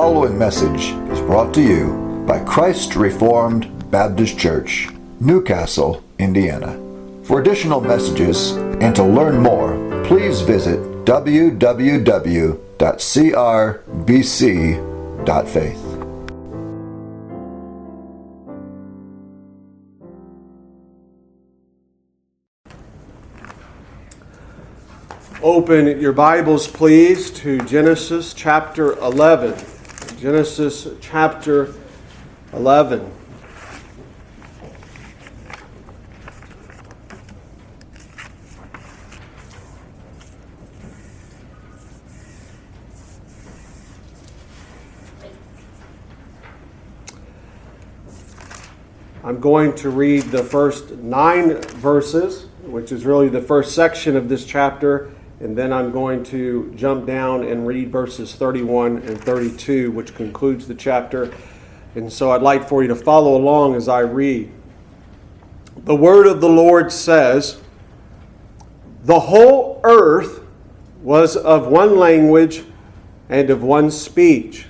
following message is brought to you by Christ Reformed Baptist Church, Newcastle, Indiana. For additional messages and to learn more, please visit www.crbc.faith. Open your Bibles, please, to Genesis chapter 11. Genesis chapter 11. I'm going to read the first 9 verses, which is really the first section of this chapter. And then I'm going to jump down and read verses 31 and 32, which concludes the chapter. And so I'd like for you to follow along as I read. The word of the Lord says, "The whole earth was of one language and of one speech.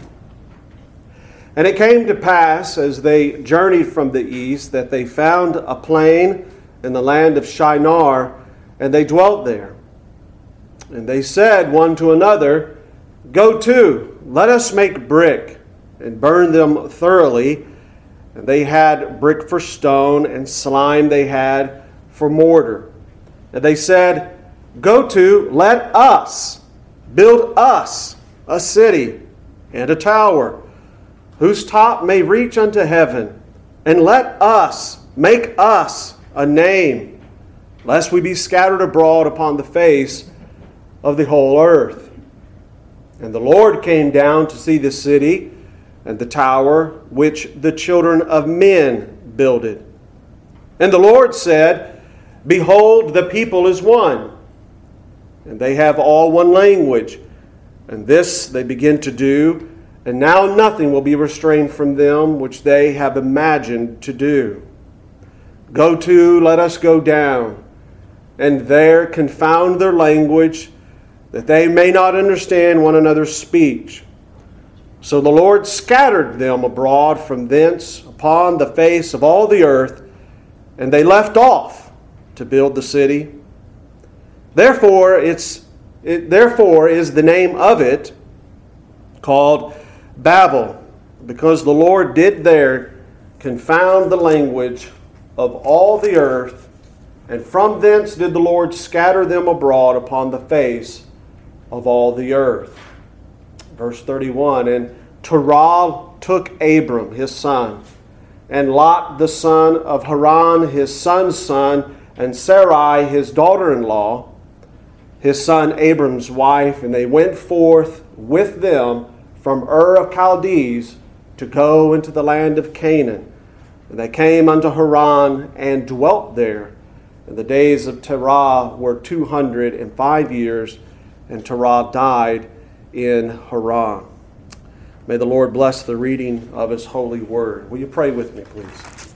And it came to pass, as they journeyed from the east, that they found a plain in the land of Shinar, and they dwelt there. And they said one to another, 'Go to, let us make brick, and burn them thoroughly.' And they had brick for stone, and slime they had for mortar. And they said, 'Go to, let us build us a city and a tower, whose top may reach unto heaven, and let us make us a name, lest we be scattered abroad upon the face of the whole earth.' And the Lord came down to see the city and the tower which the children of men builded. And the Lord said, 'Behold, the people is one, and they have all one language. And this they begin to do, and now nothing will be restrained from them which they have imagined to do. Go to, let us go down, and there confound their language, that they may not understand one another's speech.' So the Lord scattered them abroad from thence upon the face of all the earth, and they left off to build the city. Therefore is the name of it called Babel, because the Lord did there confound the language of all the earth, and from thence did the Lord scatter them abroad upon the face of all the earth." Verse 31, "And Terah took Abram his son, and Lot the son of Haran his son's son, and Sarai his daughter-in-law, his son Abram's wife, and they went forth with them from Ur of Chaldees to go into the land of Canaan. And they came unto Haran and dwelt there. And the days of Terah were 205 years, and Terah died in Haran." May the Lord bless the reading of His holy word. Will you pray with me, please?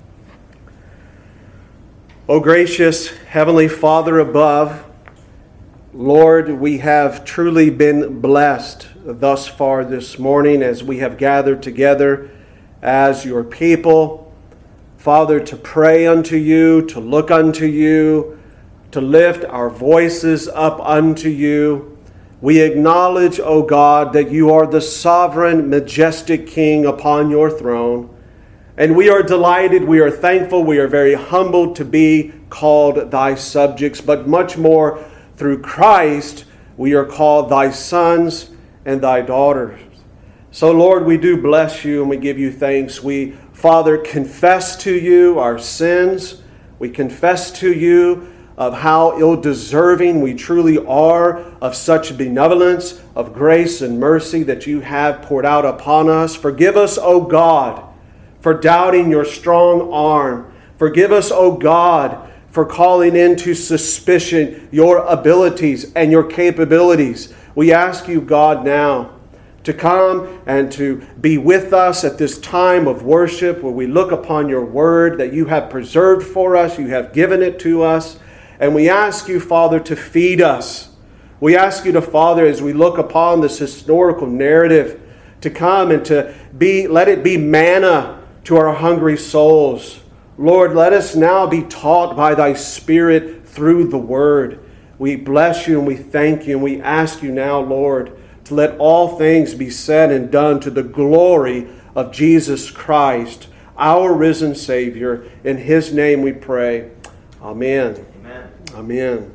O gracious Heavenly Father above, Lord, we have truly been blessed thus far this morning as we have gathered together as your people, Father, to pray unto you, to look unto you, to lift our voices up unto you. We acknowledge, O God, that you are the sovereign, majestic King upon your throne. And we are delighted, we are thankful, we are very humbled to be called thy subjects, but much more through Christ, we are called thy sons and thy daughters. So, Lord, we do bless you and we give you thanks. We, Father, confess to you our sins. We confess to you of how ill-deserving we truly are of such benevolence, of grace and mercy that you have poured out upon us. Forgive us, O God, for doubting your strong arm. Forgive us, O God, for calling into suspicion your abilities and your capabilities. We ask you, God, now to come and to be with us at this time of worship where we look upon your word that you have preserved for us, you have given it to us. And we ask you, Father, to feed us. We ask you to, Father, as we look upon this historical narrative to come and let it be manna to our hungry souls. Lord, let us now be taught by thy Spirit through the word. We bless you and we thank you, and we ask you now, Lord, to let all things be said and done to the glory of Jesus Christ, our risen Savior. In his name we pray. Amen. Amen. Amen.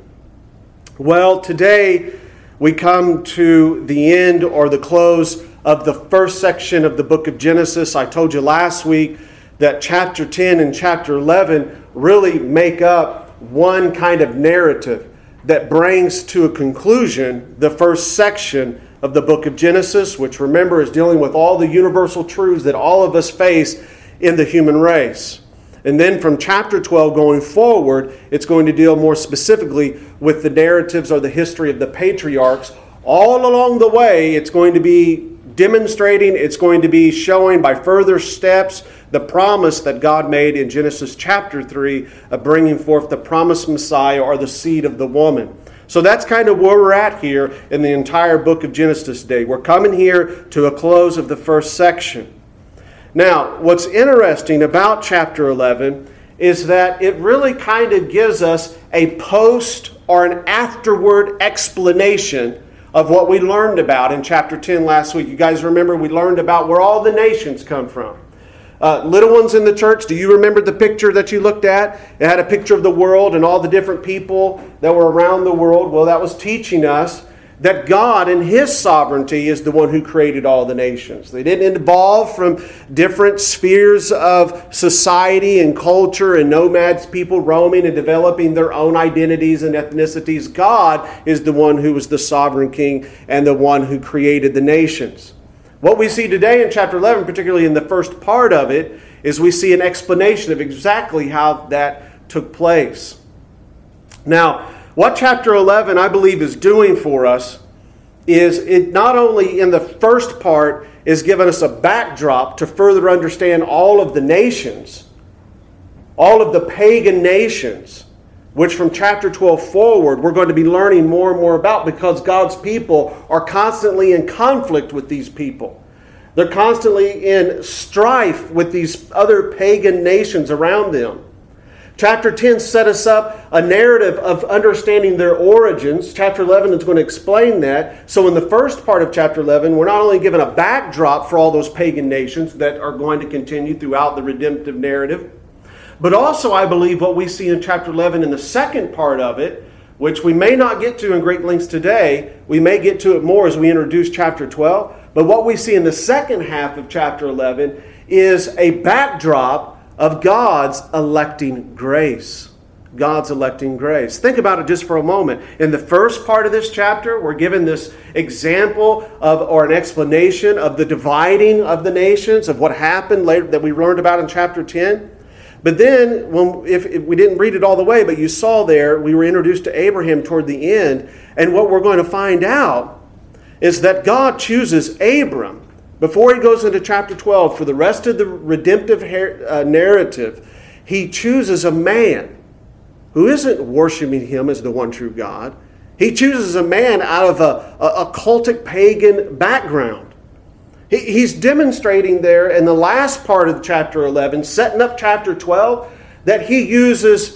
Well, today we come to the end or the close of the first section of the book of Genesis. I told you last week that chapter 10 and chapter 11 really make up one kind of narrative that brings to a conclusion the first section of the book of Genesis, which, remember, is dealing with all the universal truths that all of us face in the human race. And then from chapter 12 going forward, it's going to deal more specifically with the narratives or the history of the patriarchs. All along the way, it's going to be demonstrating, it's going to be showing by further steps the promise that God made in Genesis chapter 3 of bringing forth the promised Messiah or the seed of the woman. So that's kind of where we're at here in the entire book of Genesis today. We're coming here to a close of the first section. Now, what's interesting about chapter 11 is that it really kind of gives us a post or an afterward explanation of what we learned about in chapter 10 last week. You guys remember we learned about where all the nations come from. Little ones in the church, do you remember the picture that you looked at? It had a picture of the world and all the different people that were around the world. Well, that was teaching us that God in his sovereignty is the one who created all the nations. They didn't evolve from different spheres of society and culture and nomads, people roaming and developing their own identities and ethnicities. God is the one who was the sovereign king and the one who created the nations. What we see today in chapter 11, particularly in the first part of it, is we see an explanation of exactly how that took place. Now, what chapter 11, I believe, is doing for us is it not only in the first part is giving us a backdrop to further understand all of the nations, all of the pagan nations, which from chapter 12 forward we're going to be learning more and more about, because God's people are constantly in conflict with these people. They're constantly in strife with these other pagan nations around them. Chapter 10 set us up a narrative of understanding their origins. Chapter 11 is going to explain that. So in the first part of chapter 11, we're not only given a backdrop for all those pagan nations that are going to continue throughout the redemptive narrative, but also I believe what we see in chapter 11 in the second part of it, which we may not get to in great lengths today, we may get to it more as we introduce chapter 12, but what we see in the second half of chapter 11 is a backdrop of God's electing grace. God's electing grace. Think about it just for a moment. In the first part of this chapter, we're given this example of, or an explanation of the dividing of the nations, of what happened later that we learned about in chapter 10. But then, if we didn't read it all the way, but you saw there, we were introduced to Abraham toward the end. And what we're going to find out is that God chooses Abram before he goes into chapter 12, for the rest of the redemptive narrative. He chooses a man who isn't worshiping him as the one true God. He chooses a man out of a cultic pagan background. He's demonstrating there in the last part of chapter 11, setting up chapter 12, that he uses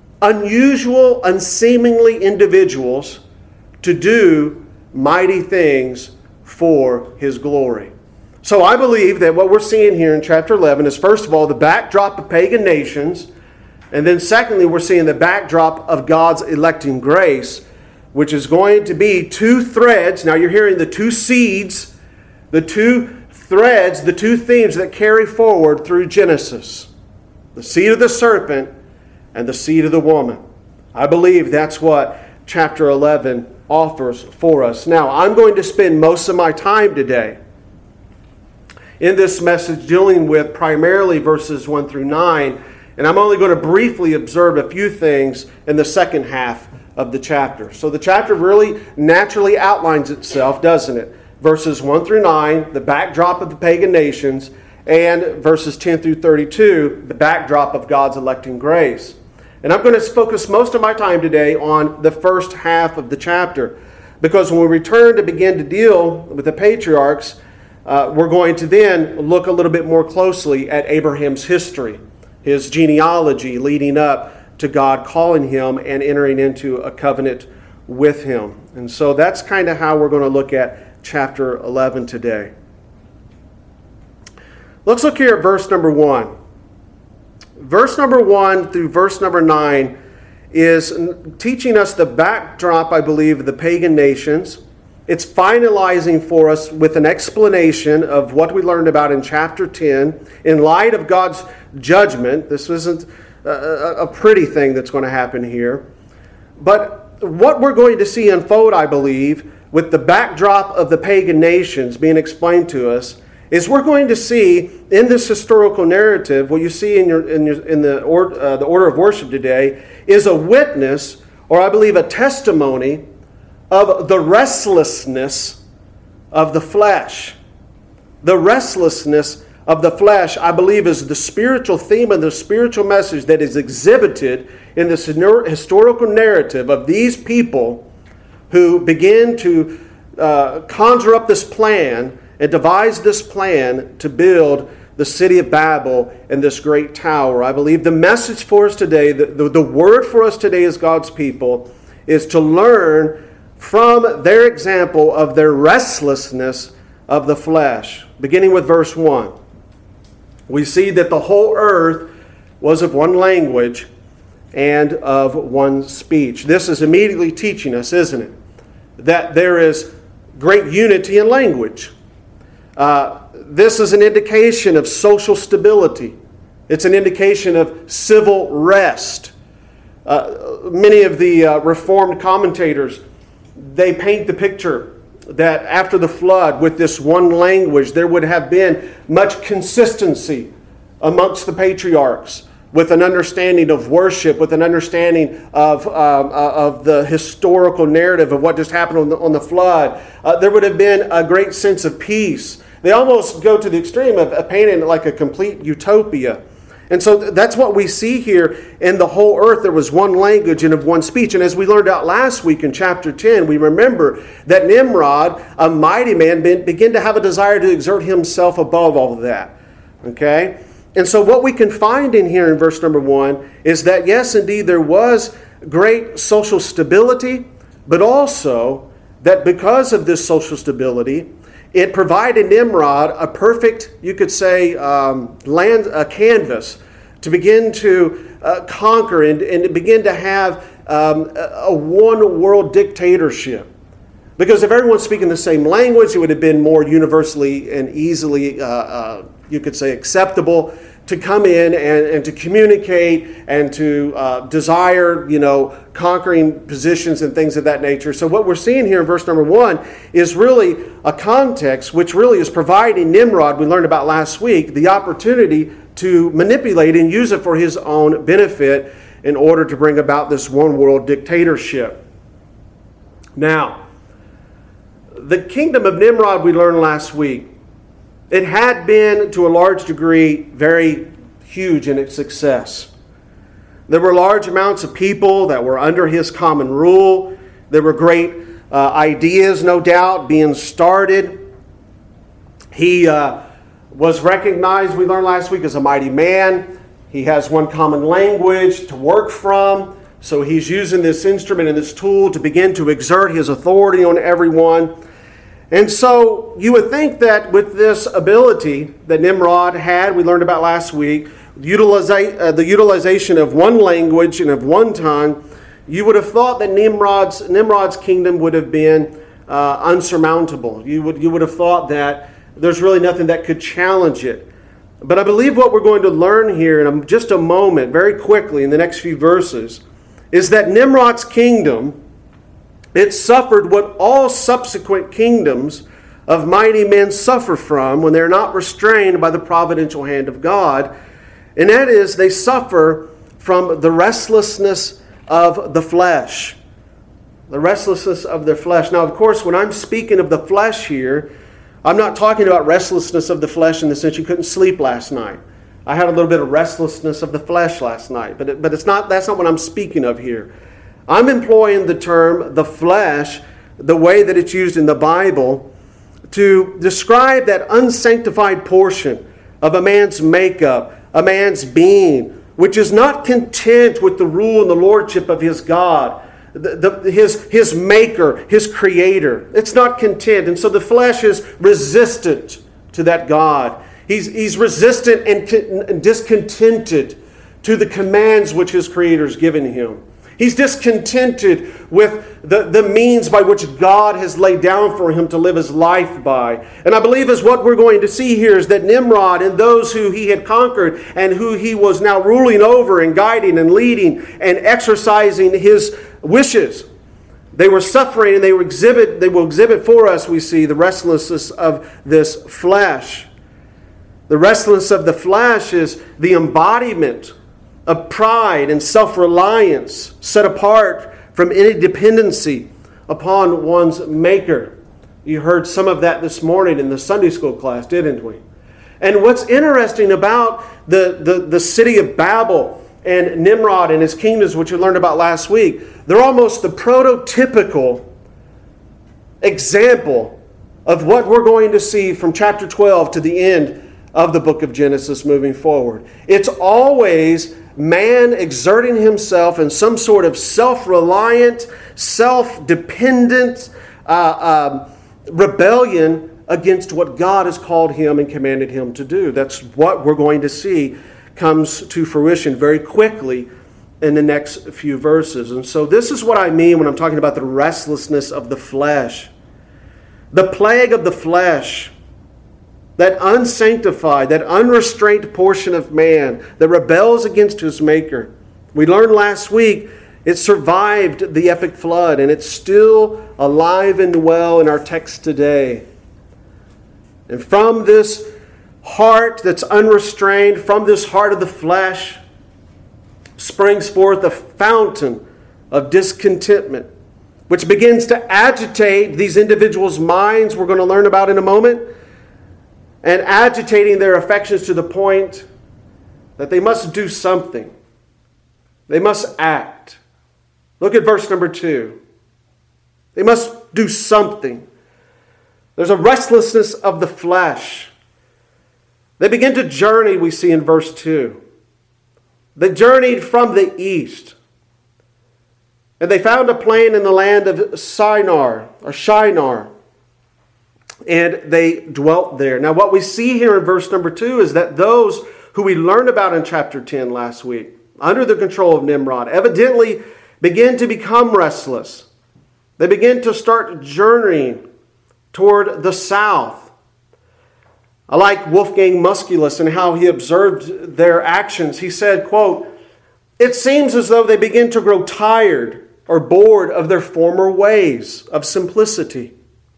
unusual, unseemingly individuals to do mighty things for his glory. So I believe that what we're seeing here in chapter 11 is, first of all, the backdrop of pagan nations. And then secondly, we're seeing the backdrop of God's electing grace, which is going to be two threads. Now you're hearing the two seeds, the two threads, the two themes that carry forward through Genesis. The seed of the serpent and the seed of the woman. I believe that's what chapter 11 offers for us. Now, I'm going to spend most of my time today in this message dealing with primarily verses 1 through 9, and I'm only going to briefly observe a few things in the second half of the chapter. So the chapter really naturally outlines itself, doesn't it? Verses 1 through 9, the backdrop of the pagan nations, and verses 10 through 32, the backdrop of God's electing grace. And I'm going to focus most of my time today on the first half of the chapter, because when we return to begin to deal with the patriarchs, we're going to then look a little bit more closely at Abraham's history, his genealogy leading up to God calling him and entering into a covenant with him. And so that's kind of how we're going to look at chapter 11 today. Let's look here at verse number 1. Verse number 1 through verse number 9 is teaching us the backdrop, I believe, of the pagan nations. It's finalizing for us with an explanation of what we learned about in chapter 10 in light of God's judgment. This isn't a pretty thing that's going to happen here. But what we're going to see unfold, I believe, with the backdrop of the pagan nations being explained to us, is we're going to see in this historical narrative, what you see in the order of worship today, is a witness, or I believe a testimony, of the restlessness of the flesh. The restlessness of the flesh, I believe, is the spiritual theme and the spiritual message that is exhibited in this historical narrative of these people who begin to conjure up this plan and devise this plan to build the city of Babel and this great tower. I believe the message for us today, the word for us today as God's people, is to learn from their example of their restlessness of the flesh. Beginning with verse 1. We see that the whole earth was of one language and of one speech. This is immediately teaching us, isn't it? That there is great unity in language. This is an indication of social stability. It's an indication of civil rest. Many of the Reformed commentators, they paint the picture that after the flood, with this one language, there would have been much consistency amongst the patriarchs, with an understanding of worship, with an understanding of the historical narrative of what just happened on the flood. There would have been a great sense of peace. They almost go to the extreme of painting it like a complete utopia. And so that's what we see here. In the whole earth, there was one language and of one speech. And as we learned out last week in chapter 10, we remember that Nimrod, a mighty man, began to have a desire to exert himself above all of that. Okay? And so what we can find in here in verse number 1 is that, yes, indeed, there was great social stability, but also that because of this social stability, it provided Nimrod a perfect, you could say, a canvas to begin to conquer and to begin to have a one-world dictatorship. Because if everyone's speaking the same language, it would have been more universally and easily, you could say, acceptable to come in and to communicate and to desire, conquering positions and things of that nature. So what we're seeing here in verse number 1 is really a context which really is providing Nimrod, we learned about last week, the opportunity to manipulate and use it for his own benefit in order to bring about this one-world dictatorship. Now, the kingdom of Nimrod, we learned last week, it had been, to a large degree, very huge in its success. There were large amounts of people that were under his common rule. There were great ideas, no doubt, being started. He was recognized, we learned last week, as a mighty man. He has one common language to work from. So he's using this instrument and this tool to begin to exert his authority on everyone. And so you would think that with this ability that Nimrod had, we learned about last week, the utilization of one language and of one tongue, you would have thought that Nimrod's kingdom would have been unsurmountable. You would have thought that there's really nothing that could challenge it. But I believe what we're going to learn here in just a moment, very quickly in the next few verses, is that Nimrod's kingdom, it suffered what all subsequent kingdoms of mighty men suffer from when they're not restrained by the providential hand of God. And that is, they suffer from the restlessness of the flesh. The restlessness of their flesh. Now, of course, when I'm speaking of the flesh here, I'm not talking about restlessness of the flesh in the sense you couldn't sleep last night. I had a little bit of restlessness of the flesh last night, but that's not what I'm speaking of here. I'm employing the term the flesh, the way that it's used in the Bible, to describe that unsanctified portion of a man's makeup, a man's being, which is not content with the rule and the lordship of his God, his maker, his creator. It's not content. And so the flesh is resistant to that God. He's resistant and discontented to the commands which his creator has given him. He's discontented with the means by which God has laid down for him to live his life by. And I believe is what we're going to see here is that Nimrod and those who he had conquered and who he was now ruling over and guiding and leading and exercising his wishes, they were suffering, and they will exhibit for us, we see, the restlessness of this flesh. The restlessness of the flesh is the embodiment of pride and self-reliance set apart from any dependency upon one's maker. You heard some of that this morning in the Sunday school class, didn't we? And what's interesting about the city of Babel and Nimrod and his kingdoms, which we learned about last week, they're almost the prototypical example of what we're going to see from chapter 12 to the end of the book of Genesis moving forward. It's always man exerting himself in some sort of self-reliant, self-dependent rebellion against what God has called him and commanded him to do. That's what we're going to see comes to fruition very quickly in the next few verses. And so this is what I mean when I'm talking about the restlessness of the flesh. The plague of the flesh, that unsanctified, that unrestrained portion of man that rebels against his maker. We learned last week it survived the epic flood, and it's still alive and well in our text today. And from this heart that's unrestrained, from this heart of the flesh, springs forth a fountain of discontentment, which begins to agitate these individuals' minds, we're going to learn about in a moment, and agitating their affections to the point that they must do something. They must act. Look at verse number 2. They must do something. There's a restlessness of the flesh. They begin to journey, we see in verse 2. They journeyed from the east. And they found a plain in the land of Shinar. And they dwelt there. Now what we see here in verse number 2 is that those who we learned about in chapter 10 last week, under the control of Nimrod, evidently begin to become restless. They begin to start journeying toward the south. I like Wolfgang Musculus and how he observed their actions. He said, quote, "It seems as though they begin to grow tired or bored of their former ways of simplicity.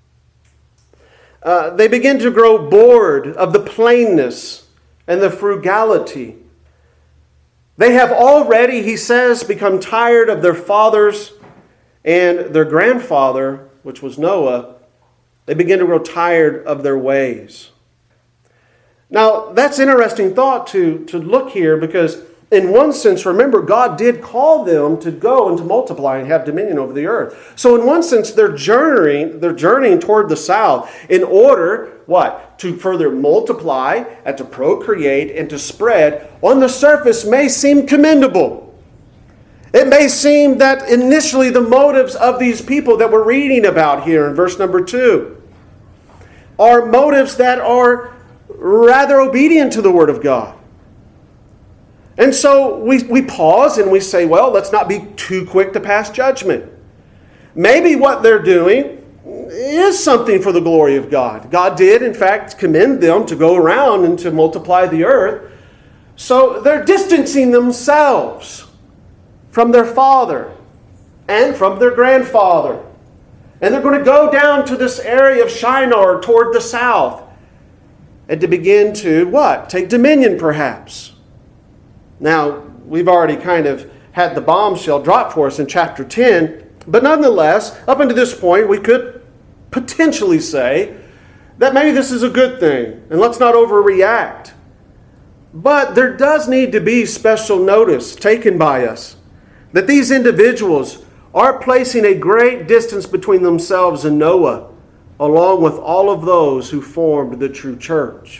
They begin to grow bored of the plainness and the frugality. They have already, he says, become tired of their fathers and their grandfather, which was Noah. They begin to grow tired of their ways." Now, that's an interesting thought to look here, because in one sense, remember, God did call them to go and to multiply and have dominion over the earth. So in one sense, they're journeying toward the south in order, what? To further multiply and to procreate and to spread. On the surface may seem commendable. It may seem that initially the motives of these people that we're reading about here in verse number 2 are motives that are rather obedient to the Word of God. And so we pause and we say, well, let's not be too quick to pass judgment. Maybe what they're doing is something for the glory of God. God did, in fact, commend them to go around and to multiply the earth. So they're distancing themselves from their father and from their grandfather. And they're going to go down to this area of Shinar toward the south and to begin to, what? Take dominion, perhaps. Now, we've already kind of had the bombshell drop for us in chapter 10, but nonetheless, up until this point, we could potentially say that maybe this is a good thing, and let's not overreact. But there does need to be special notice taken by us that these individuals are placing a great distance between themselves and Noah, along with all of those who formed the true church.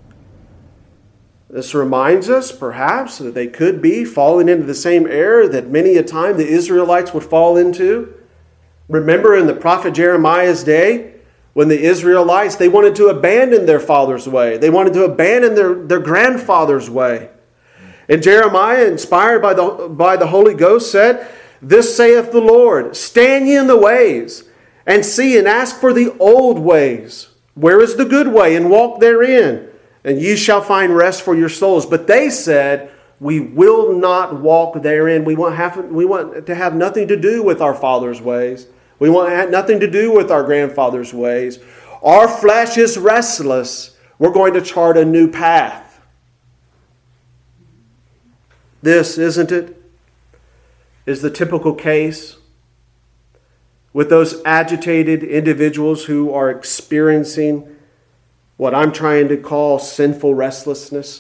This reminds us, perhaps, that they could be falling into the same error that many a time the Israelites would fall into. Remember in the prophet Jeremiah's day, when the Israelites, they wanted to abandon their father's way. They wanted to abandon their grandfather's way. And Jeremiah, inspired by the Holy Ghost, said, "This saith the Lord, stand ye in the ways, and see and ask for the old ways. Where is the good way? And walk therein, and ye shall find rest for your souls." But they said, "We will not walk therein. We want to have nothing to do with our father's ways. We want nothing to do with our grandfather's ways. Our flesh is restless. We're going to chart a new path." This, isn't it, is the typical case with those agitated individuals who are experiencing what I'm trying to call sinful restlessness.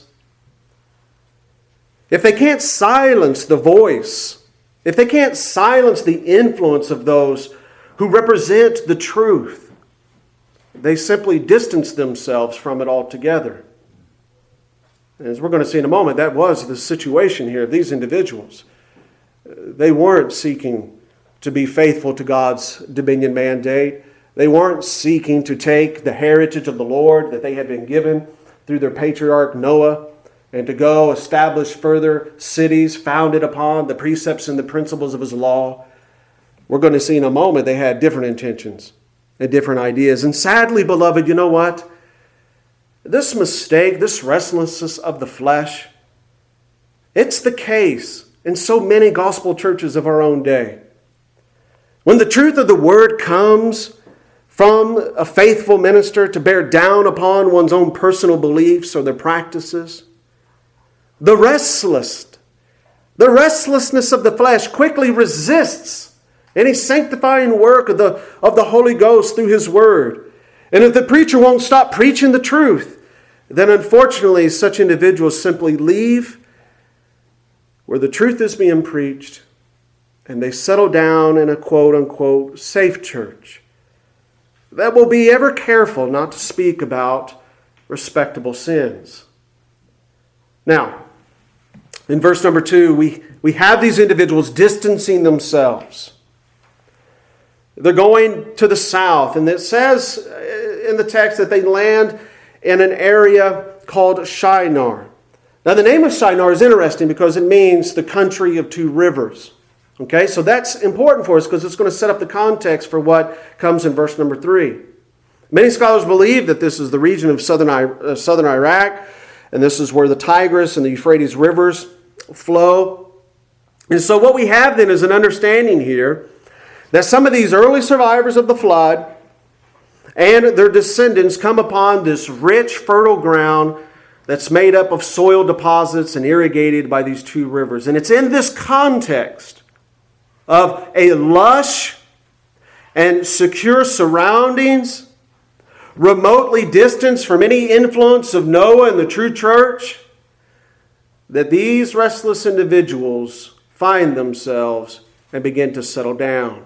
If they can't silence the voice, if they can't silence the influence of those who represent the truth, they simply distance themselves from it altogether. And as we're going to see in a moment, that was the situation here of these individuals. They weren't seeking to be faithful to God's dominion mandate. They weren't seeking to take the heritage of the Lord that they had been given through their patriarch Noah and to go establish further cities founded upon the precepts and the principles of his law. We're going to see in a moment they had different intentions and different ideas. And sadly, beloved, you know what? This mistake, this restlessness of the flesh, it's the case in so many gospel churches of our own day. When the truth of the word comes from a faithful minister to bear down upon one's own personal beliefs or their practices, the restlessness of the flesh quickly resists any sanctifying work of the Holy Ghost through His Word. And if the preacher won't stop preaching the truth, then unfortunately such individuals simply leave where the truth is being preached and they settle down in a quote-unquote safe church that will be ever careful not to speak about respectable sins. Now, in verse number 2, we have these individuals distancing themselves. They're going to the south, and it says in the text that they land in an area called Shinar. Now, the name of Shinar is interesting because it means the country of two rivers. Okay, so that's important for us because it's going to set up the context for what comes in verse number 3. Many scholars believe that this is the region of southern Iraq, and this is where the Tigris and the Euphrates rivers flow. And so what we have then is an understanding here that some of these early survivors of the flood and their descendants come upon this rich, fertile ground that's made up of soil deposits and irrigated by these two rivers. And it's in this context of a lush and secure surroundings, remotely distanced from any influence of Noah and the true church, that these restless individuals find themselves and begin to settle down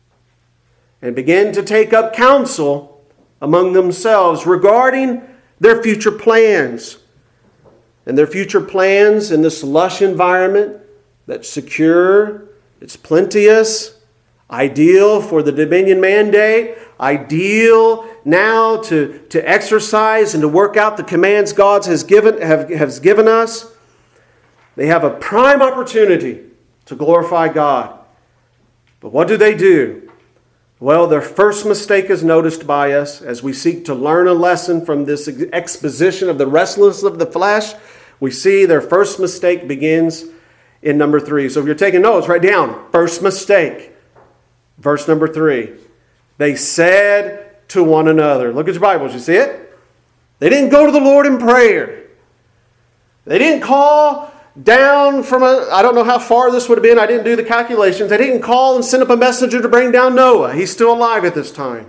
and begin to take up counsel among themselves regarding their future plans. And their future plans in this lush environment that's secure, it's plenteous, ideal for the dominion mandate, ideal now to exercise and to work out the commands God has given us. They have a prime opportunity to glorify God. But what do? Well, their first mistake is noticed by us as we seek to learn a lesson from this exposition of the restlessness of the flesh. We see their first mistake begins in number 3. So if you're taking notes, write down first mistake. Verse number 3. They said to one another. Look at your Bibles. You see it? They didn't go to the Lord in prayer. They didn't call down from I don't know how far this would have been. I didn't do the calculations. They didn't call and send up a messenger to bring down Noah. He's still alive at this time.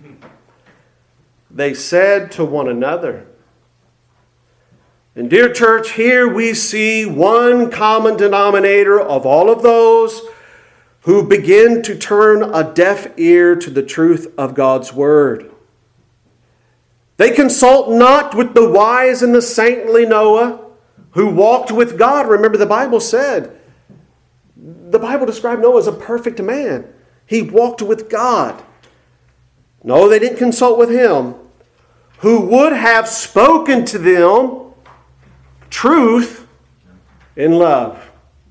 They said to one another. And dear church, here we see one common denominator of all of those who begin to turn a deaf ear to the truth of God's Word. They consult not with the wise and the saintly Noah, who walked with God. Remember, the Bible described Noah as a perfect man. He walked with God. No, they didn't consult with him, who would have spoken to them truth in love.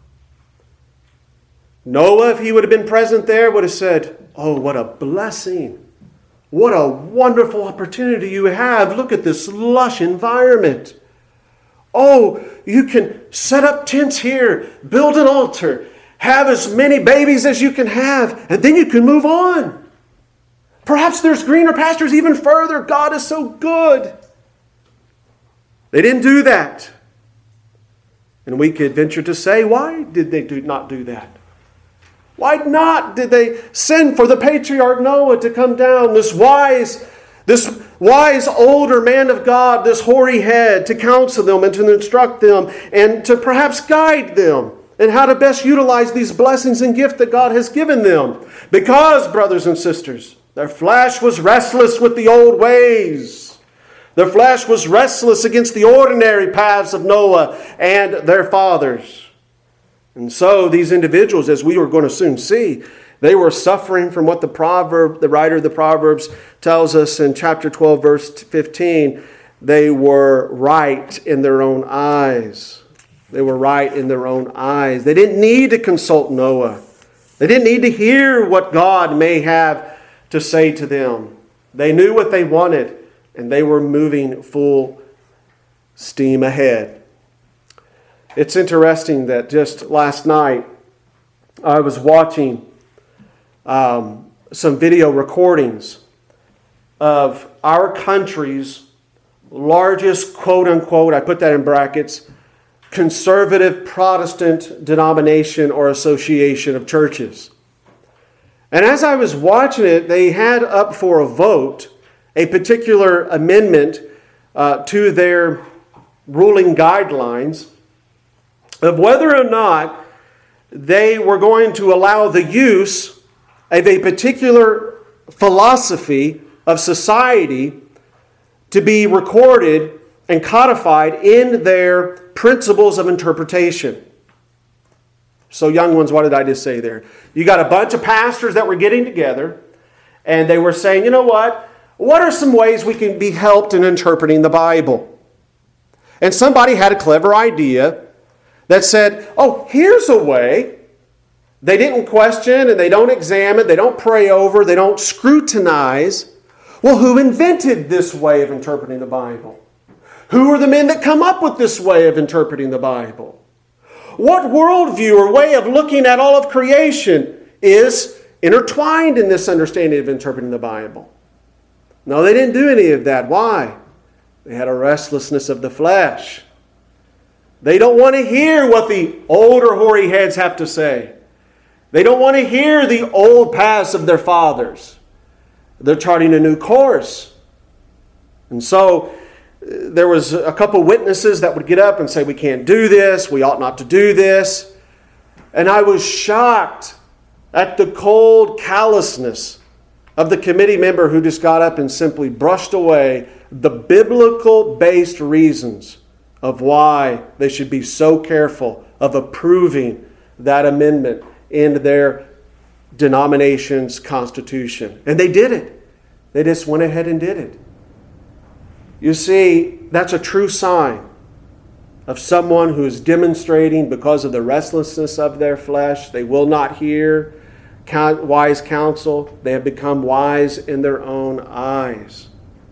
Noah, if he would have been present there, would have said, "Oh, what a blessing. What a wonderful opportunity you have. Look at this lush environment. Oh, you can set up tents here, build an altar, have as many babies as you can have, and then you can move on. Perhaps there's greener pastures even further. God is so good." They didn't do that. And we could venture to say, why did they not do that? Why not did they send for the patriarch Noah to come down, this wise older man of God, this hoary head, to counsel them and to instruct them and to perhaps guide them in how to best utilize these blessings and gifts that God has given them? Because, brothers and sisters, their flesh was restless with the old ways. Their flesh was restless against the ordinary paths of Noah and their fathers. And so these individuals, as we are going to soon see, they were suffering from what the writer of the Proverbs tells us in chapter 12, verse 15. They were right in their own eyes. They were right in their own eyes. They didn't need to consult Noah. They didn't need to hear what God may have to say to them. They knew what they wanted, and they were moving full steam ahead. It's interesting that just last night I was watching some video recordings of our country's largest, quote-unquote, I put that in brackets, conservative Protestant denomination or association of churches. And as I was watching it, they had up for a vote a particular amendment to their ruling guidelines of whether or not they were going to allow the use of a particular philosophy of society to be recorded and codified in their principles of interpretation. So, young ones, what did I just say there? You got a bunch of pastors that were getting together, and they were saying, you know what? What are some ways we can be helped in interpreting the Bible? And somebody had a clever idea that said, oh, here's a way. They didn't question and they don't examine, they don't pray over, they don't scrutinize. Well, who invented this way of interpreting the Bible? Who are the men that come up with this way of interpreting the Bible? What worldview or way of looking at all of creation is intertwined in this understanding of interpreting the Bible? No, they didn't do any of that. Why? They had a restlessness of the flesh. They don't want to hear what the older hoary heads have to say. They don't want to hear the old paths of their fathers. They're charting a new course. And so there was a couple witnesses that would get up and say, we can't do this, we ought not to do this. And I was shocked at the cold callousness of the committee member who just got up and simply brushed away the biblical-based reasons of why they should be so careful of approving that amendment in their denomination's constitution. And they did it. They just went ahead and did it. You see, that's a true sign of someone who is demonstrating, because of the restlessness of their flesh, they will not hear wise counsel. They have become wise in their own eyes.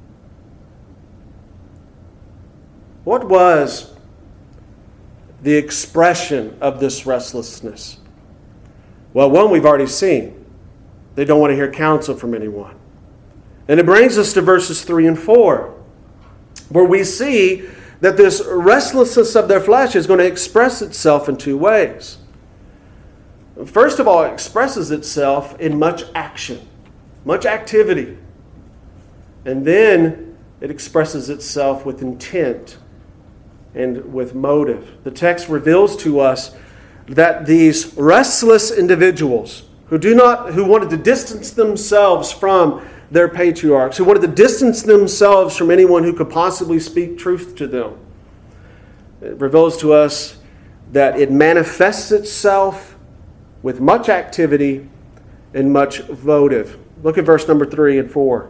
What was the expression of this restlessness? Well, one we've already seen. They don't want to hear counsel from anyone. And it brings us to verses 3 and 4, where we see that this restlessness of their flesh is going to express itself in two ways. First of all, it expresses itself in much action, much activity. And then it expresses itself with intent and with motive. The text reveals to us that these restless individuals who wanted to distance themselves from their patriarchs, who wanted to distance themselves from anyone who could possibly speak truth to them. It reveals to us that it manifests itself with much activity and much votive. Look at verse number 3 and 4.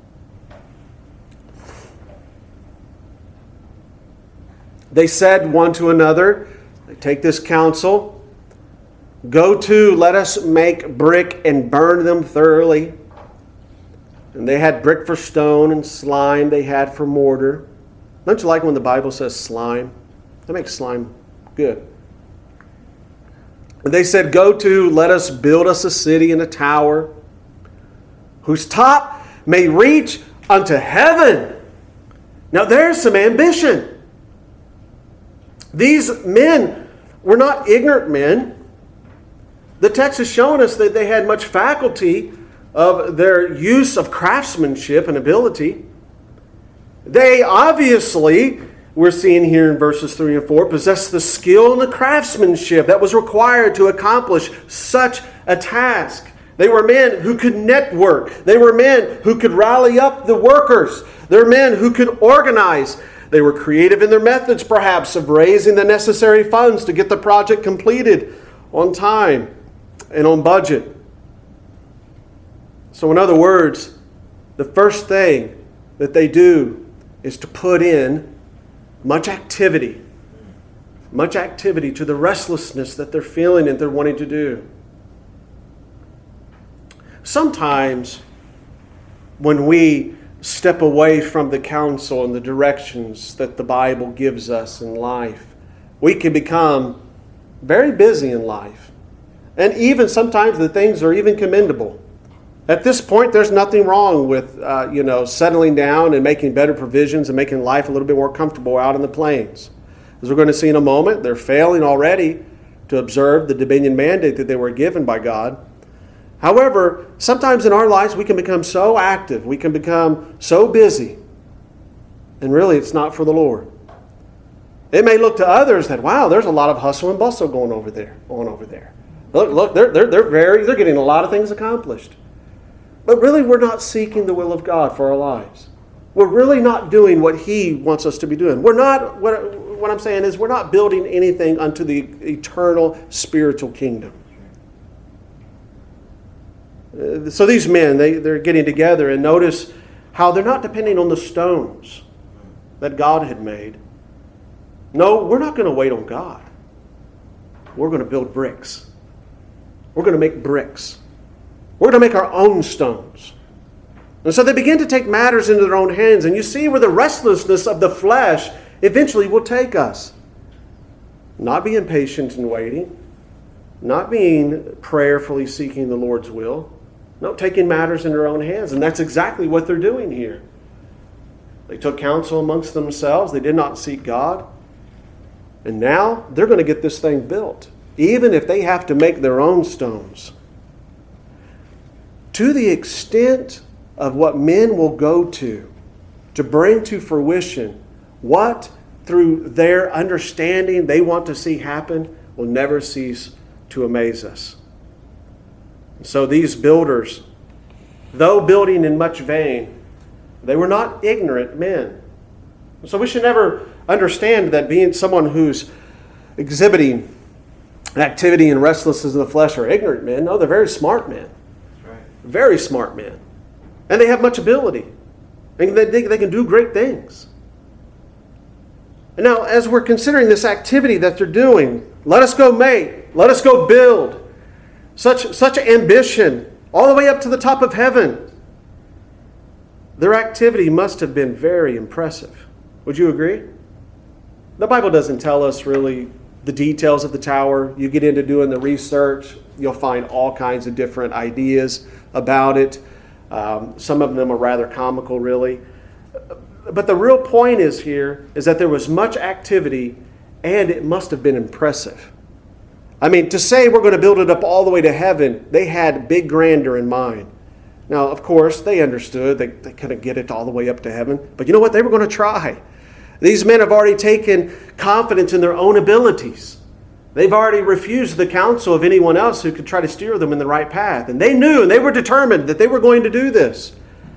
They said one to another, they take this counsel, go to, let us make brick and burn them thoroughly. And they had brick for stone and slime they had for mortar. Don't you like when the Bible says slime? That makes slime good. And they said, go to, let us build us a city and a tower, whose top may reach unto heaven. Now there's some ambition. These men were not ignorant men. The text is showing us that they had much faculty of their use of craftsmanship and ability. They obviously, we're seeing here in verses 3 and 4, possessed the skill and the craftsmanship that was required to accomplish such a task. They were men who could network. They were men who could rally up the workers. They were men who could organize. They were creative in their methods, perhaps, of raising the necessary funds to get the project completed on time and on budget. So in other words, the first thing that they do is to put in much activity to the restlessness that they're feeling and they're wanting to do. Sometimes when we step away from the counsel and the directions that the Bible gives us in life, we can become very busy in life. And even sometimes the things are even commendable. At this point, there's nothing wrong with settling down and making better provisions and making life a little bit more comfortable out in the plains. As we're going to see in a moment, they're failing already to observe the dominion mandate that they were given by God. However, sometimes in our lives we can become so active, we can become so busy, and really it's not for the Lord. It may look to others that, wow, there's a lot of hustle and bustle going over there. Look, they're getting a lot of things accomplished. But really we're not seeking the will of God for our lives. We're really not doing what He wants us to be doing. We're not, what I'm saying is, we're not building anything unto the eternal spiritual kingdom. So these men, they're getting together, and notice how they're not depending on the stones that God had made. No, we're not going to wait on God. We're going to build bricks. We're going to make bricks. We're going to make our own stones. And so they begin to take matters into their own hands, and you see where the restlessness of the flesh eventually will take us. Not being patient and waiting, not being prayerfully seeking the Lord's will. No, taking matters in their own hands. And that's exactly what they're doing here. They took counsel amongst themselves. They did not seek God. And now they're going to get this thing built, even if they have to make their own stones. To the extent of what men will go to bring to fruition what, through their understanding, they want to see happen, will never cease to amaze us. So these builders, though building in much vain, they were not ignorant men. So we should never understand that being someone who's exhibiting activity and restlessness in the flesh are ignorant men. No, they're very smart men. Right. Very smart men. And they have much ability. And they can do great things. And now, as we're considering this activity that they're doing, let us go make, let us go build. Such ambition, all the way up to the top of heaven. Their activity must have been very impressive. Would you agree? The Bible doesn't tell us really the details of the tower. You get into doing the research, you'll find all kinds of different ideas about it. Some of them are rather comical, really. But the real point is that there was much activity, and it must have been impressive. I mean, to say we're going to build it up all the way to heaven, they had big grandeur in mind. Now, of course, they understood they couldn't get it all the way up to heaven. But you know what? They were going to try. These men have already taken confidence in their own abilities. They've already refused the counsel of anyone else who could try to steer them in the right path. And they knew and they were determined that they were going to do this.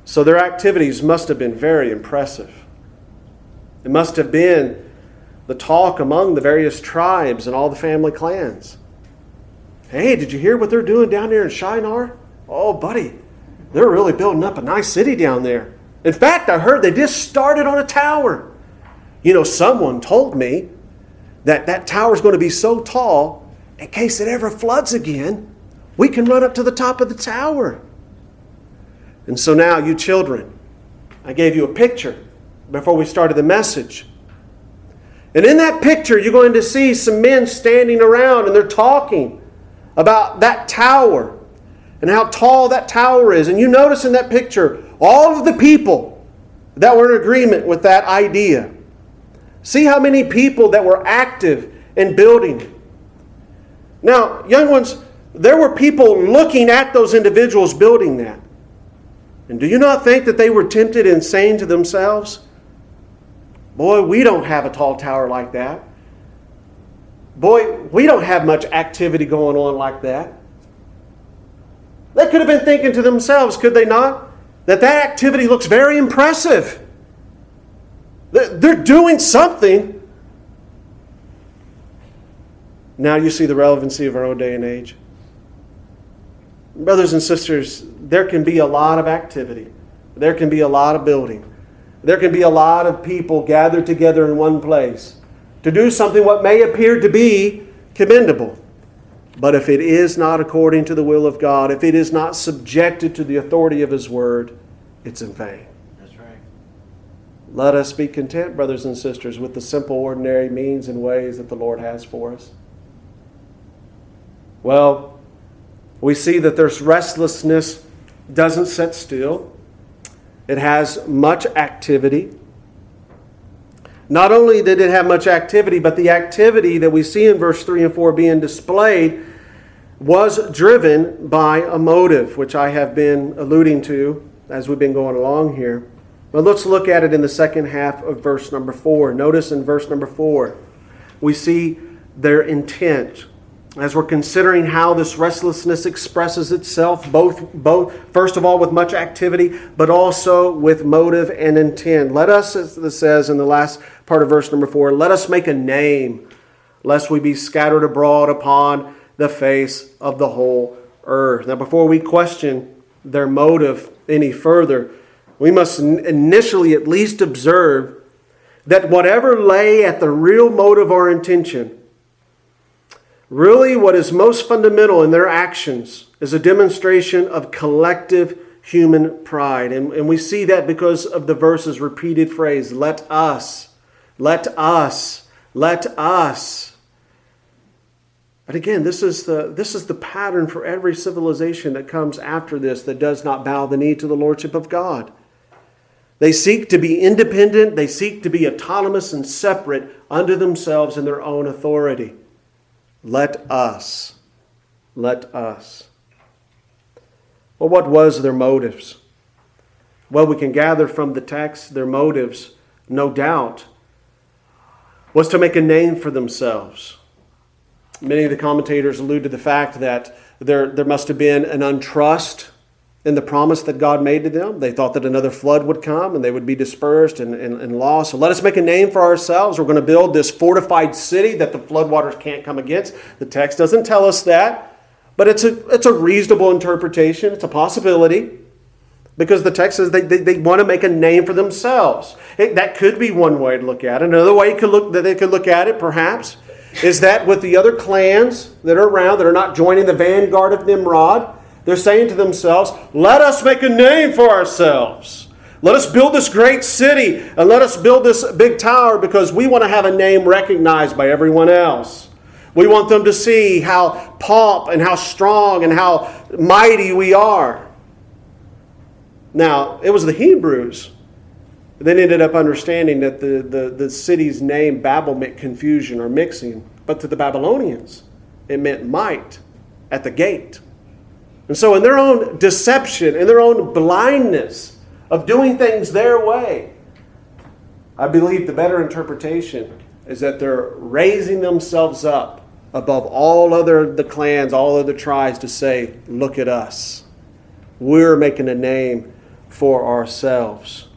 So their activities must have been very impressive. It must have been the talk among the various tribes and all the family clans. Hey, did you hear what they're doing down there in Shinar? Oh, buddy, they're really building up a nice city down there. In fact, I heard they just started on a tower. You know, someone told me that that tower is going to be so tall, in case it ever floods again, we can run up to the top of the tower. And so now, you children, I gave you a picture before we started the message. And in that picture, you're going to see some men standing around and they're talking about that tower and how tall that tower is. And you notice in that picture all of the people that were in agreement with that idea. See how many people that were active in building it. Now, young ones, there were people looking at those individuals building that. And do you not think that they were tempted and saying to themselves, boy, we don't have a tall tower like that. Boy, we don't have much activity going on like that. They could have been thinking to themselves, could they not? That activity looks very impressive. They're doing something. Now you see the relevancy of our own day and age. Brothers and sisters, there can be a lot of activity. There can be a lot of building. There can be a lot of people gathered together in one place to do something what may appear to be commendable. But if it is not according to the will of God, if it is not subjected to the authority of His Word, it's in vain. That's right. Let us be content, brothers and sisters, with the simple, ordinary means and ways that the Lord has for us. Well, we see that there's restlessness doesn't sit still. It has much activity. Not only did it have much activity, but the activity that we see in verse 3 and 4 being displayed was driven by a motive, which I have been alluding to as we've been going along here. But let's look at it in the second half of verse number 4. Notice in verse number 4, we see their intent. As we're considering how this restlessness expresses itself, both first of all with much activity, but also with motive and intent. Let us, as it says in the last part of verse number 4, let us make a name, lest we be scattered abroad upon the face of the whole earth. Now, before we question their motive any further, we must initially at least observe that whatever lay at the real motive or intention, really, what is most fundamental in their actions is a demonstration of collective human pride. And we see that because of the verse's repeated phrase, let us, let us, let us. And again, this is the pattern for every civilization that comes after this that does not bow the knee to the lordship of God. They seek to be independent. They seek to be autonomous and separate unto themselves in their own authority. Let us. Let us. Well, what was their motives? Well, we can gather from the text their motives, no doubt, was to make a name for themselves. Many of the commentators allude to the fact that there must have been an untrust in the promise that God made to them. They thought that another flood would come and they would be dispersed and lost. So let us make a name for ourselves. We're going to build this fortified city that the floodwaters can't come against. The text doesn't tell us that, but it's a reasonable interpretation. It's a possibility because the text says they want to make a name for themselves. That could be one way to look at it. Another way that they could look at it, perhaps, is that with the other clans that are around that are not joining the vanguard of Nimrod, they're saying to themselves, let us make a name for ourselves. Let us build this great city and let us build this big tower because we want to have a name recognized by everyone else. We want them to see how pomp and how strong and how mighty we are. Now, it was the Hebrews that ended up understanding that the city's name, Babel, meant confusion or mixing. But to the Babylonians, it meant might at the gate. And so in their own deception, in their own blindness of doing things their way, I believe the better interpretation is that they're raising themselves up above all the clans, all other tribes to say, look at us. We're making a name for ourselves.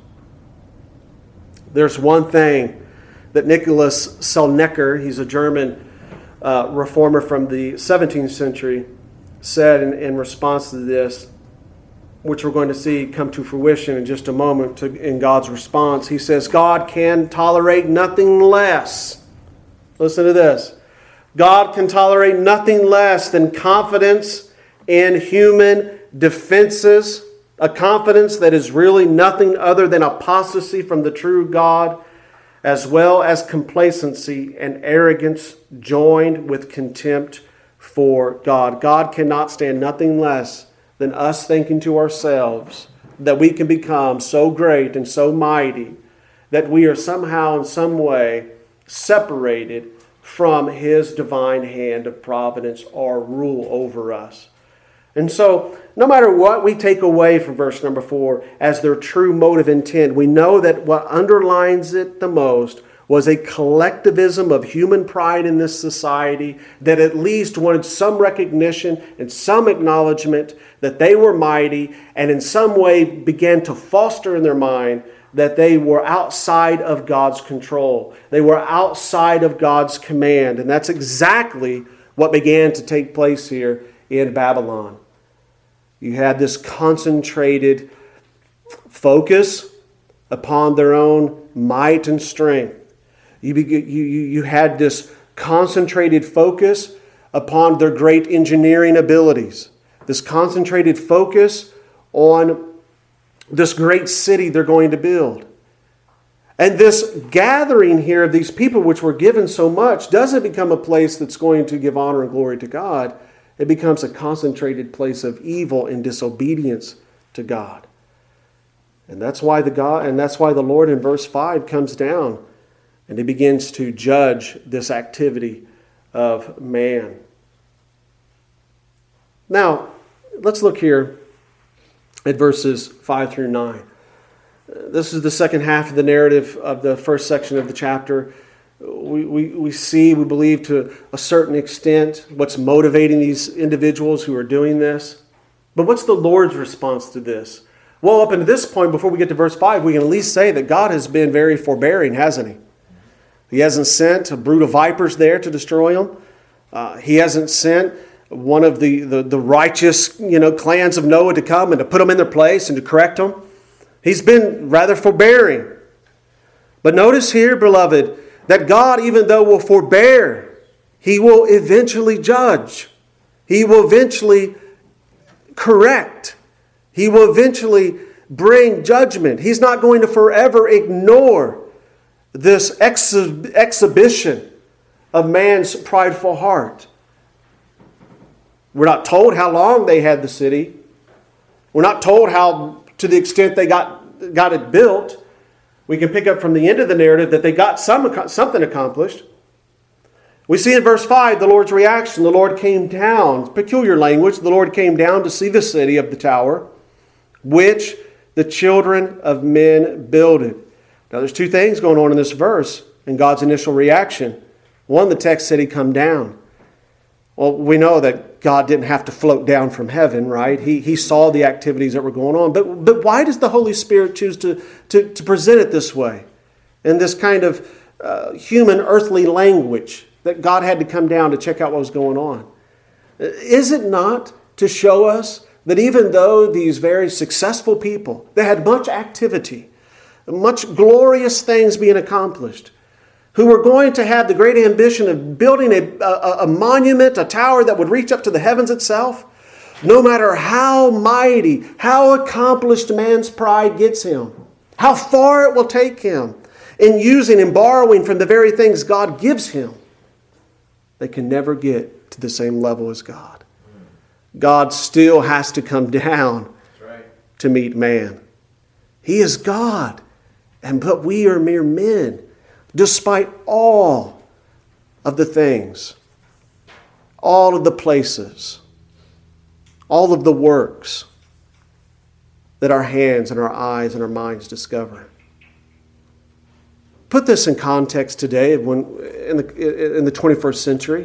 There's one thing that Nicholas Selnecker, he's a German reformer from the 17th century, said in response to this, which we're going to see come to fruition in just a moment in God's response. He says, God can tolerate nothing less. Listen to this. God can tolerate nothing less than confidence in human defenses, a confidence that is really nothing other than apostasy from the true God, as well as complacency and arrogance joined with contempt for God. God cannot stand nothing less than us thinking to ourselves that we can become so great and so mighty that we are somehow in some way separated from His divine hand of providence or rule over us. And so, no matter what we take away from verse number 4 as their true motive intent, we know that what underlines it the most was a collectivism of human pride in this society that at least wanted some recognition and some acknowledgement that they were mighty, and in some way began to foster in their mind that they were outside of God's control. They were outside of God's command. And that's exactly what began to take place here in Babylon. You had this concentrated focus upon their own might and strength. You had this concentrated focus upon their great engineering abilities. This concentrated focus on this great city they're going to build. And this gathering here of these people which were given so much doesn't become a place that's going to give honor and glory to God. It becomes a concentrated place of evil and disobedience to God. And that's why the Lord in verse 5 comes down and He begins to judge this activity of man. Now, let's look here at verses 5 through 9. This is the second half of the narrative of the first section of the chapter. We see, we believe to a certain extent, what's motivating these individuals who are doing this. But what's the Lord's response to this? Well, up until this point, before we get to verse 5, we can at least say that God has been very forbearing, hasn't He? He hasn't sent a brood of vipers there to destroy them. He hasn't sent one of the righteous clans of Noah to come and to put them in their place and to correct them. He's been rather forbearing. But notice here, beloved, that God, even though will forbear, He will eventually judge. He will eventually correct. He will eventually bring judgment. He's not going to forever ignore this exhibition of man's prideful heart. We're not told how long they had the city. We're not told how, to the extent they got it built. We can pick up from the end of the narrative that they got something accomplished. We see in verse 5 the Lord's reaction. The Lord came down, peculiar language, the Lord came down to see the city of the tower, which the children of men builded. Now there's two things going on in this verse in God's initial reaction. One, the text said He come down. Well, we know that God didn't have to float down from heaven, right? He saw the activities that were going on. But why does the Holy Spirit choose to present it this way? In this kind of human, earthly language that God had to come down to check out what was going on? Is it not to show us that even though these very successful people, they had much activity, much glorious things being accomplished, who were going to have the great ambition of building a monument, a tower that would reach up to the heavens itself, no matter how mighty, how accomplished man's pride gets him, how far it will take him in using and borrowing from the very things God gives him, they can never get to the same level as God. God still has to come down to meet man. He is God, but we are mere men. Despite all of the things, all of the places, all of the works that our hands and our eyes and our minds discover. Put this in context today in the 21st century.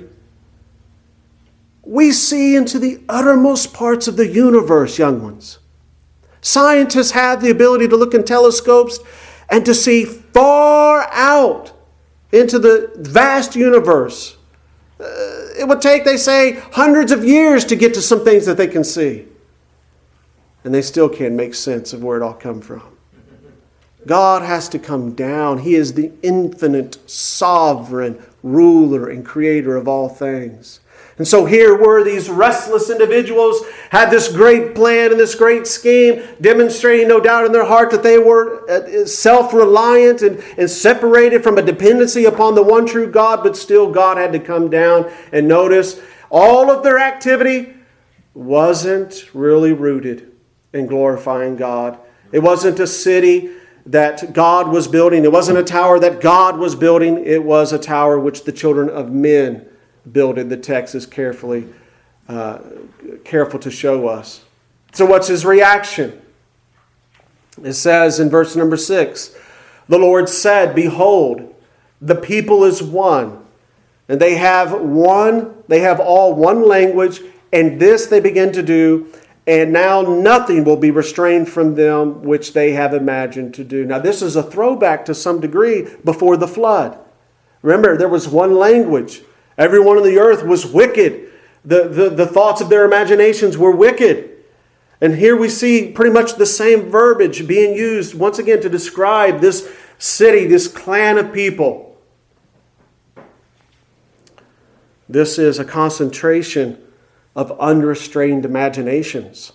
We see into the uttermost parts of the universe, young ones. Scientists have the ability to look in telescopes and to see far out into the vast universe. It would take, they say, hundreds of years to get to some things that they can see. And they still can't make sense of where it all come from. God has to come down. He is the infinite, sovereign ruler and creator of all things. And so here were these restless individuals, had this great plan and this great scheme, demonstrating no doubt in their heart that they were self-reliant and separated from a dependency upon the one true God, but still God had to come down. And notice, all of their activity wasn't really rooted in glorifying God. It wasn't a city that God was building. It wasn't a tower that God was building. It was a tower which the children of men builded. The text is careful to show us. So what's his reaction? It says in verse number 6, the Lord said, behold, the people is one, and they have all one language, and this they begin to do, and now nothing will be restrained from them which they have imagined to do. Now this is a throwback to some degree before the flood. Remember, there was one language. Everyone on the earth was wicked. The thoughts of their imaginations were wicked. And here we see pretty much the same verbiage being used once again to describe this city, this clan of people. This is a concentration of unrestrained imaginations,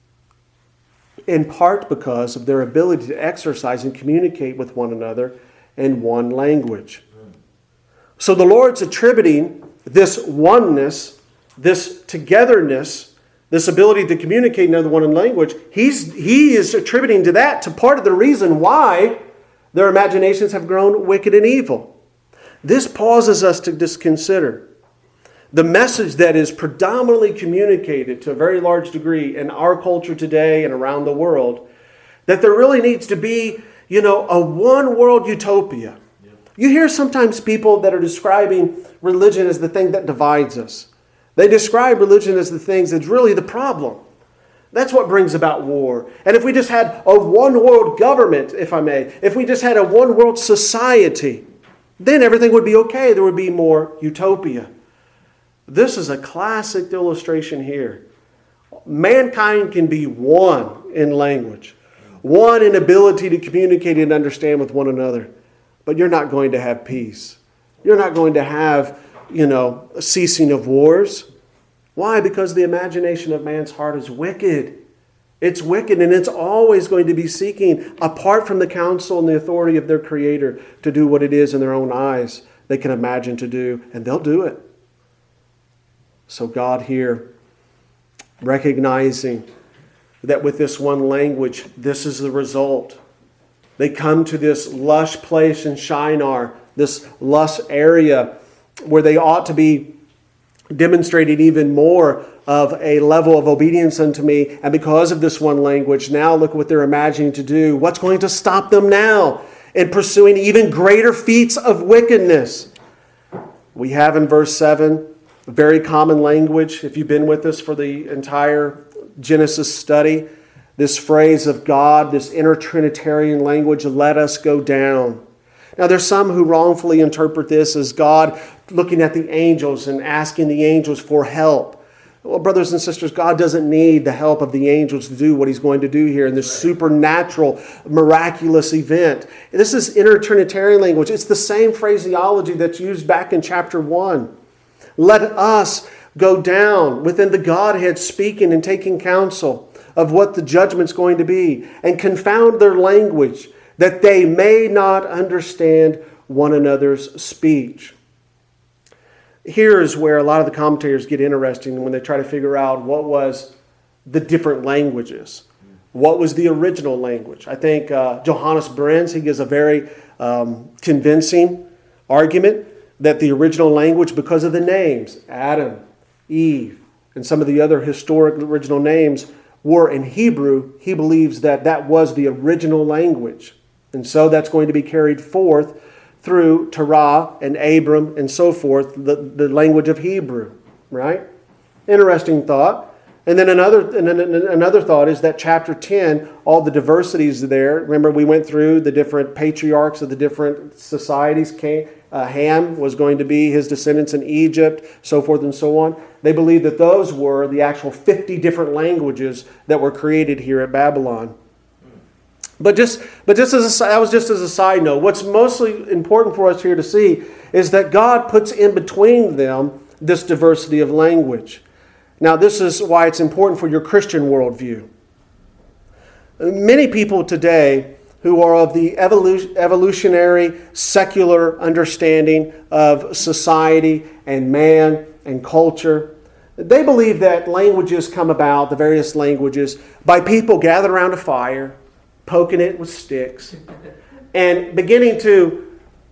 in part because of their ability to exercise and communicate with one another in one language. So the Lord's attributing this oneness, this togetherness, this ability to communicate in one language, He is attributing to that, to part of the reason why their imaginations have grown wicked and evil. This pauses us to just consider the message that is predominantly communicated to a very large degree in our culture today and around the world, that there really needs to be, a one world utopia. You hear sometimes people that are describing religion as the thing that divides us. They describe religion as the things that's really the problem. That's what brings about war. And if we just had a one world government, if I may, if we just had a one world society, then everything would be okay. There would be more utopia. This is a classic illustration here. Mankind can be one in language, one in ability to communicate and understand with one another. But you're not going to have peace. You're not going to have, a ceasing of wars. Why? Because the imagination of man's heart is wicked. It's wicked, and it's always going to be seeking, apart from the counsel and the authority of their Creator, to do what it is in their own eyes they can imagine to do, and they'll do it. So God here, recognizing that with this one language, this is the result. They come to this lush place in Shinar, this lush area where they ought to be demonstrating even more of a level of obedience unto me. And because of this one language, now look what they're imagining to do. What's going to stop them now in pursuing even greater feats of wickedness? We have in verse 7 a very common language. If you've been with us for the entire Genesis study, this phrase of God, this inter-Trinitarian language, let us go down. Now there's some who wrongfully interpret this as God looking at the angels and asking the angels for help. Well, brothers and sisters, God doesn't need the help of the angels to do what He's going to do here in this supernatural, miraculous event. This is inter-Trinitarian language. It's the same phraseology that's used back in chapter 1. Let us go down within the Godhead, speaking and taking counsel of what the judgment's going to be, and confound their language, that they may not understand one another's speech. Here is where a lot of the commentators get interesting when they try to figure out what was the different languages. What was the original language? I think Johannes Brins, he gives a very convincing argument that the original language, because of the names, Adam, Eve, and some of the other historic original names, were in Hebrew. He believes that that was the original language. And so that's going to be carried forth through Terah and Abram and so forth, the language of Hebrew, right? Interesting thought. And then another thought is that chapter 10, all the diversities there. Remember, we went through the different patriarchs of the different societies. Ham was going to be his descendants in Egypt, so forth and so on. They believed that those were the actual 50 different languages that were created here at Babylon. But that was just as a side note. What's mostly important for us here to see is that God puts in between them this diversity of language. Now, this is why it's important for your Christian worldview. Many people today who are of the evolutionary, secular understanding of society and man and culture, they believe that languages come about, the various languages, by people gathered around a fire, poking it with sticks, and beginning to,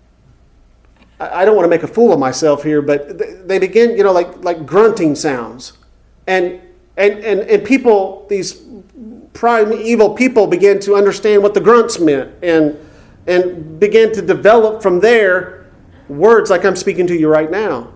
I don't want to make a fool of myself here, but they begin, like grunting sounds. And people, these primeval people, began to understand what the grunts meant and began to develop from there words like I'm speaking to you right now.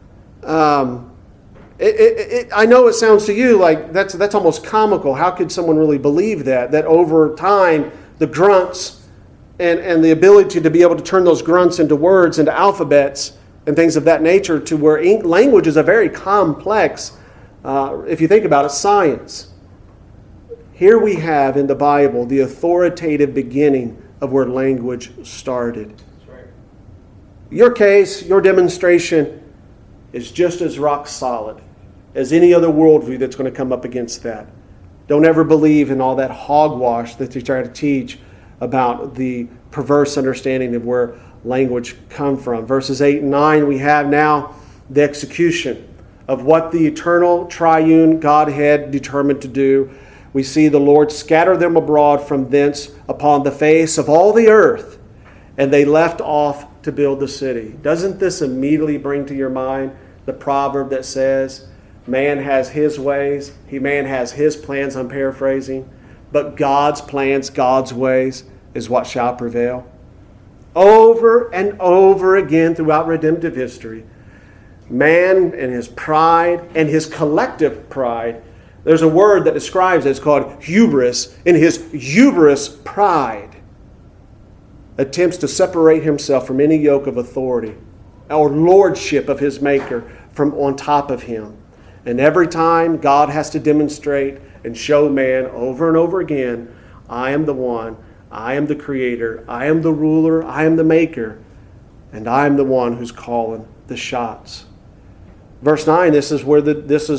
I know it sounds to you like that's almost comical. How could someone really believe that over time the grunts and the ability to be able to turn those grunts into words, into alphabets and things of that nature, to where language is a very complex, if you think about it, science. Here we have in the Bible the authoritative beginning of where language started. That's right. Your case, your demonstration is just as rock solid as any other worldview that's going to come up against that. Don't ever believe in all that hogwash that they try to teach about the perverse understanding of where language come from. Verses 8 and 9, we have now the execution of what the eternal triune Godhead determined to do. We see the Lord scatter them abroad from thence upon the face of all the earth, and they left off to build the city. Doesn't this immediately bring to your mind the proverb that says, man has his ways, man has his plans, I'm paraphrasing, but God's plans, God's ways is what shall prevail? Over and over again throughout redemptive history, man and his pride and his collective pride, there's a word that describes it, it's called hubris. In his hubris, pride attempts to separate himself from any yoke of authority or lordship of his maker from on top of him. And every time God has to demonstrate and show man over and over again, I am the one, I am the creator, I am the ruler, I am the maker, and I am the one who's calling the shots. Verse 9, this is where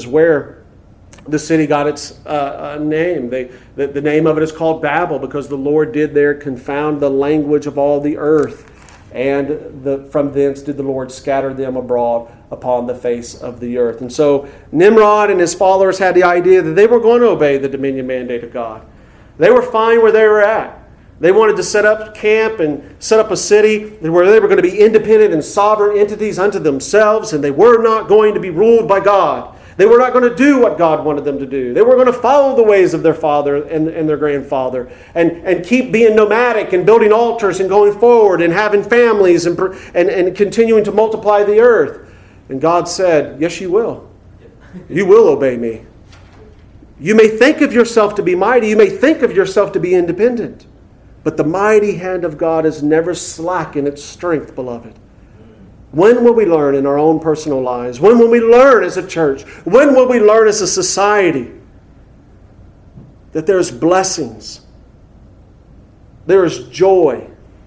the city got its name. The name of it is called Babel, because the Lord did there confound the language of all the earth. And from thence did the Lord scatter them abroad upon the face of the earth. And so Nimrod and his followers had the idea that they were going to obey the dominion mandate of God. They were fine where they were at. They wanted to set up camp and set up a city where they were going to be independent and sovereign entities unto themselves, and they were not going to be ruled by God. They were not going to do what God wanted them to do. They were going to follow the ways of their father and their grandfather and keep being nomadic and building altars and going forward and having families and continuing to multiply the earth. And God said, yes, you will. You will obey me. You may think of yourself to be mighty. You may think of yourself to be independent. But the mighty hand of God is never slack in its strength, beloved. When will we learn in our own personal lives? When will we learn as a church? When will we learn as a society that there's blessings, there is joy,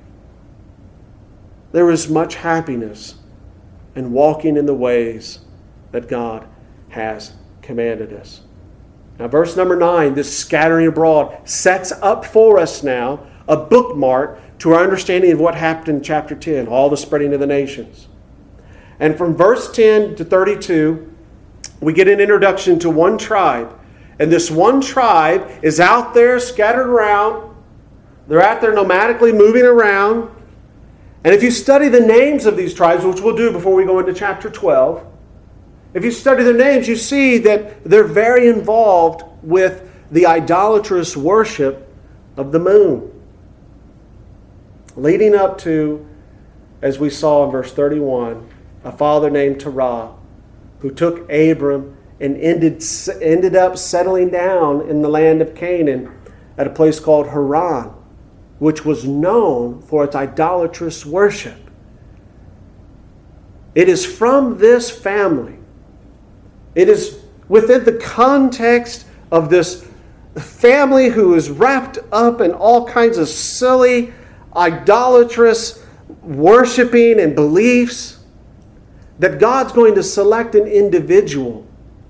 there is much happiness in walking in the ways that God has commanded us? Now, verse number 9, this scattering abroad, sets up for us now a bookmark to our understanding of what happened in chapter 10, all the spreading of the nations. And from verse 10 to 32, we get an introduction to one tribe. And this one tribe is out there scattered around. They're out there nomadically moving around. And if you study the names of these tribes, which we'll do before we go into chapter 12, if you study their names, you see that they're very involved with the idolatrous worship of the moon. Leading up to, as we saw in verse 31, a father named Terah, who took Abram and ended up settling down in the land of Canaan at a place called Haran, which was known for its idolatrous worship. It is from this family, it is within the context of this family who is wrapped up in all kinds of silly, idolatrous worshiping and beliefs, that God's going to select an individual,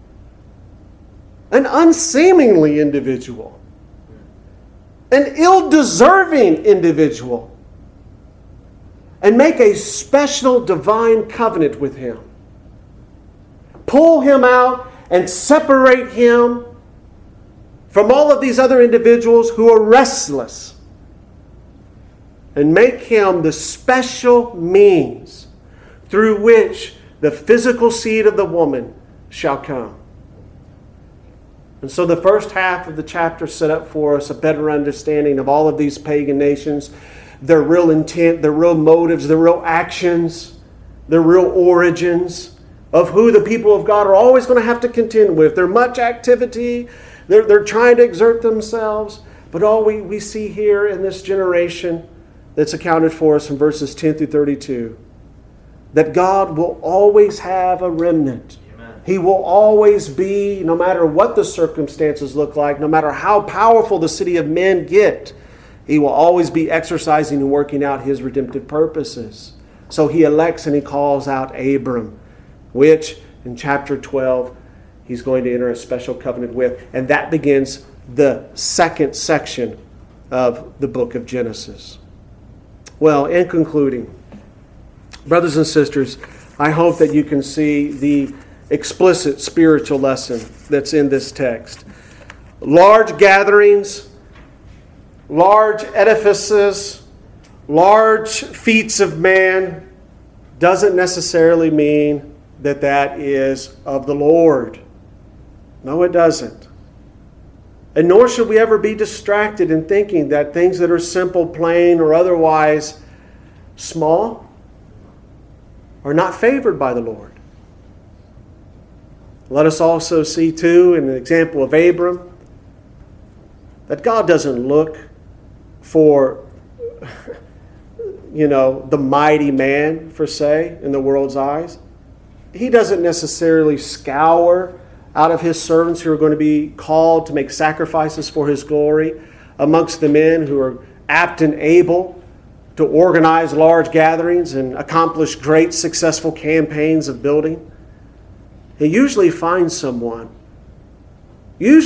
an unseemingly individual, an ill-deserving individual, and make a special divine covenant with him. Pull him out and separate him from all of these other individuals who are restless, and make him the special means through which the physical seed of the woman shall come. And so the first half of the chapter set up for us a better understanding of all of these pagan nations, their real intent, their real motives, their real actions, their real origins, of who the people of God are always going to have to contend with. There's much activity, they're trying to exert themselves, but all we see here in this generation that's accounted for us from verses 10 through 32, that God will always have a remnant. Amen. He will always be, no matter what the circumstances look like, no matter how powerful the city of men get, He will always be exercising and working out His redemptive purposes. So He elects and He calls out Abram, which in chapter 12 He's going to enter a special covenant with. And that begins the second section of the book of Genesis. Well, in concluding, brothers and sisters, I hope that you can see the explicit spiritual lesson that's in this text. Large gatherings, large edifices, large feats of man doesn't necessarily mean that that is of the Lord. No, it doesn't. And nor should we ever be distracted in thinking that things that are simple, plain, or otherwise small are not favored by the Lord. Let us also see, too, in the example of Abram, that God doesn't look for, the mighty man, per se, in the world's eyes. He doesn't necessarily scour out of His servants who are going to be called to make sacrifices for His glory amongst the men who are apt and able to organize large gatherings and accomplish great successful campaigns of building. He usually finds someone who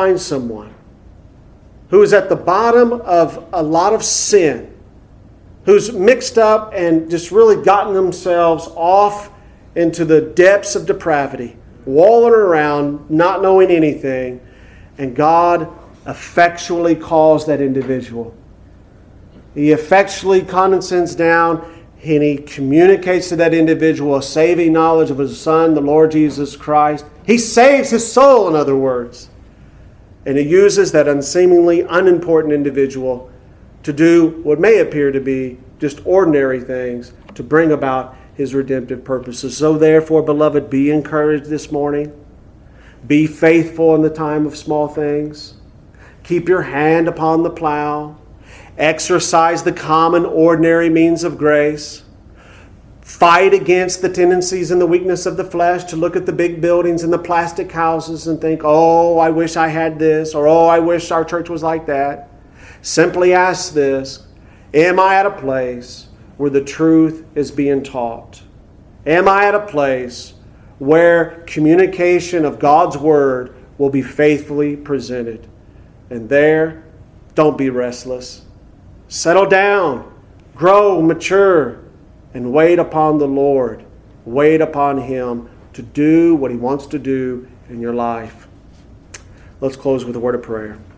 is at the bottom of a lot of sin, who's mixed up and just really gotten themselves off into the depths of depravity, walling around, not knowing anything, and God effectually calls that individual. He effectually condescends down and He communicates to that individual a saving knowledge of His Son, the Lord Jesus Christ. He saves his soul, in other words. And He uses that unseemingly unimportant individual to do what may appear to be just ordinary things to bring about His redemptive purposes. So therefore, beloved, be encouraged this morning. Be faithful in the time of small things. Keep your hand upon the plow. Exercise the common, ordinary means of grace. Fight against the tendencies and the weakness of the flesh to look at the big buildings and the plastic houses and think, oh, I wish I had this, or oh, I wish our church was like that. Simply ask this: am I at a place where the truth is being taught? Am I at a place where communication of God's Word will be faithfully presented? And there, don't be restless. Settle down, grow, mature, and wait upon the Lord. Wait upon Him to do what He wants to do in your life. Let's close with a word of prayer.